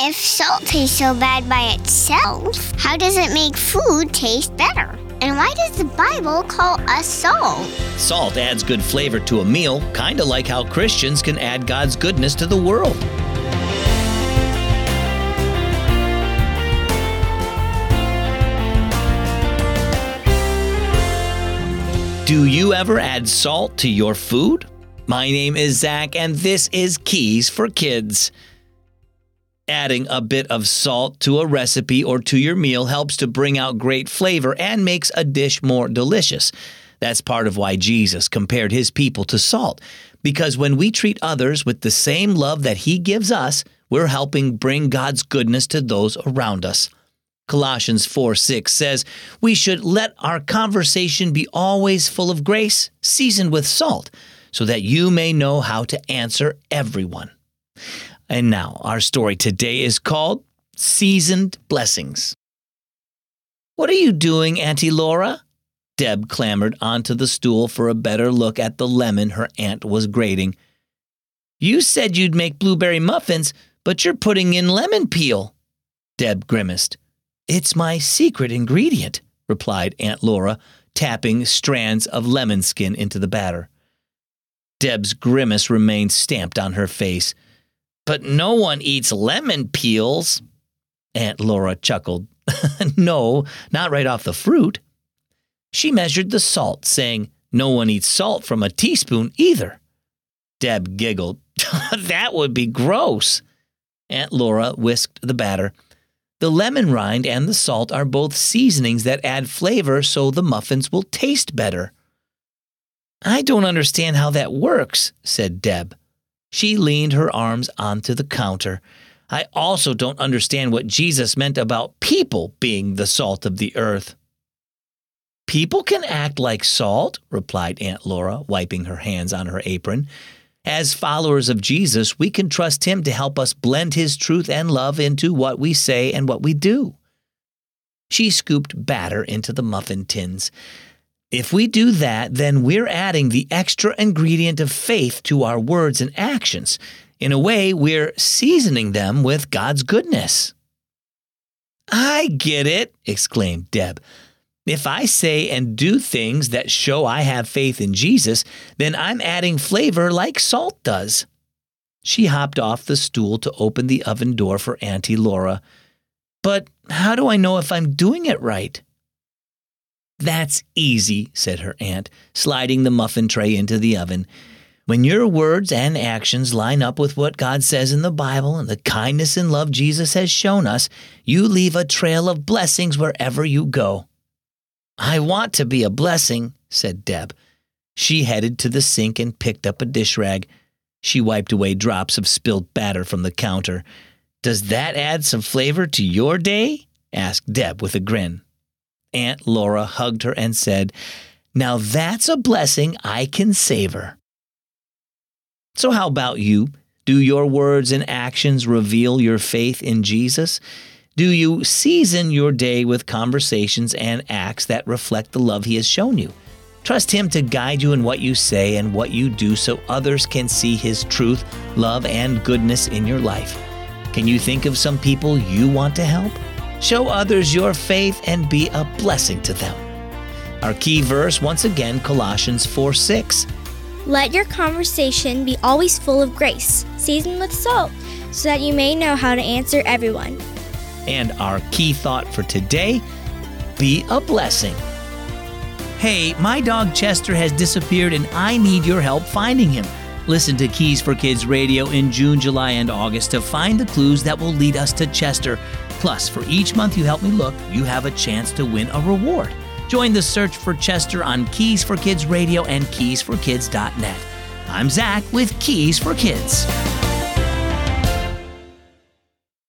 If salt tastes so bad by itself, how does it make food taste better? And why does the Bible call us salt? Salt adds good flavor to a meal, kind of like how Christians can add God's goodness to the world. Do you ever add salt to your food? My name is Zach, and this is Keys for Kids. Adding a bit of salt to a recipe or to your meal helps to bring out great flavor and makes a dish more delicious. That's part of why Jesus compared his people to salt, because when we treat others with the same love that he gives us, we're helping bring God's goodness to those around us. Colossians 4:6 says, "We should let our conversation be always full of grace, seasoned with salt, so that you may know how to answer everyone." And now, our story today is called Seasoned Blessings. "What are you doing, Auntie Laura?" Deb clambered onto the stool for a better look at the lemon her aunt was grating. "You said you'd make blueberry muffins, but you're putting in lemon peel." Deb grimaced. "It's my secret ingredient," replied Aunt Laura, tapping strands of lemon skin into the batter. Deb's grimace remained stamped on her face. "But no one eats lemon peels." Aunt Laura chuckled. "No, not right off the fruit." She measured the salt, saying, "No one eats salt from a teaspoon either." Deb giggled. "That would be gross." Aunt Laura whisked the batter. "The lemon rind and the salt are both seasonings that add flavor so the muffins will taste better." "I don't understand how that works," said Deb. She leaned her arms onto the counter. "I also don't understand what Jesus meant about people being the salt of the earth." "People can act like salt," replied Aunt Laura, wiping her hands on her apron. "As followers of Jesus, we can trust him to help us blend his truth and love into what we say and what we do." She scooped batter into the muffin tins. "If we do that, then we're adding the extra ingredient of faith to our words and actions. In a way, we're seasoning them with God's goodness." "I get it," exclaimed Deb. "If I say and do things that show I have faith in Jesus, then I'm adding flavor like salt does." She hopped off the stool to open the oven door for Auntie Laura. "But how do I know if I'm doing it right?" "That's easy," said her aunt, sliding the muffin tray into the oven. "When your words and actions line up with what God says in the Bible and the kindness and love Jesus has shown us, you leave a trail of blessings wherever you go." "I want to be a blessing," said Deb. She headed to the sink and picked up a dish rag. She wiped away drops of spilled batter from the counter. "Does that add some flavor to your day?" asked Deb with a grin. Aunt Laura hugged her and said, "Now that's a blessing I can savor." So how about you? Do your words and actions reveal your faith in Jesus? Do you season your day with conversations and acts that reflect the love he has shown you? Trust him to guide you in what you say and what you do so others can see his truth, love, and goodness in your life. Can you think of some people you want to help? Show others your faith and be a blessing to them. Our key verse, once again, Colossians 4:6. "Let your conversation be always full of grace, seasoned with salt, so that you may know how to answer everyone." And our key thought for today, be a blessing. Hey, my dog Chester has disappeared and I need your help finding him. Listen to Keys for Kids Radio in June, July, and August to find the clues that will lead us to Chester. Plus, for each month you help me look, you have a chance to win a reward. Join the search for Chester on Keys for Kids Radio and keysforkids.net. I'm Zach with Keys for Kids.